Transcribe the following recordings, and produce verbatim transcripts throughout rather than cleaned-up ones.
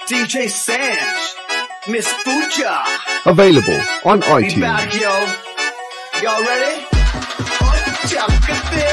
D J Sanj, Miss Fuja. Available on Be iTunes. back, yo. Y'all ready? Oh, chakate.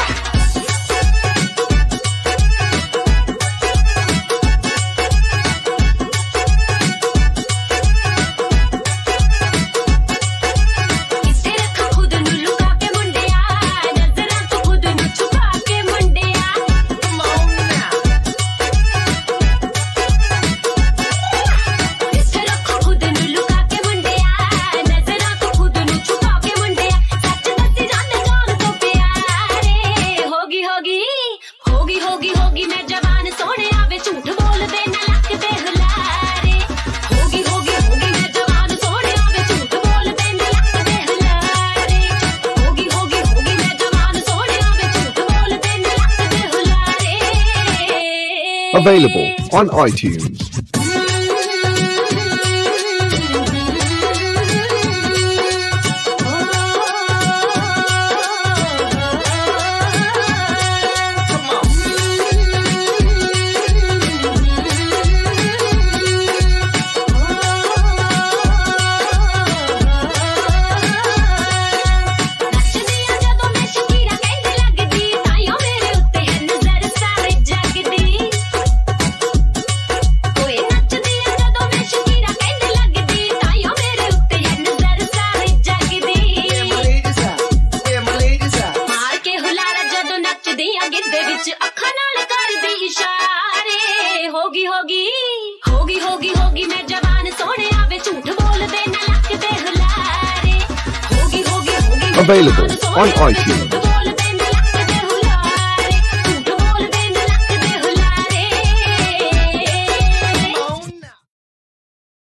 Available on iTunes. होगी होगी होगी होगी होगी मैं जवान सोने आवे झूठ बोल दे ना लक दे हुलारे होगी होगी होगी Available on iTunes.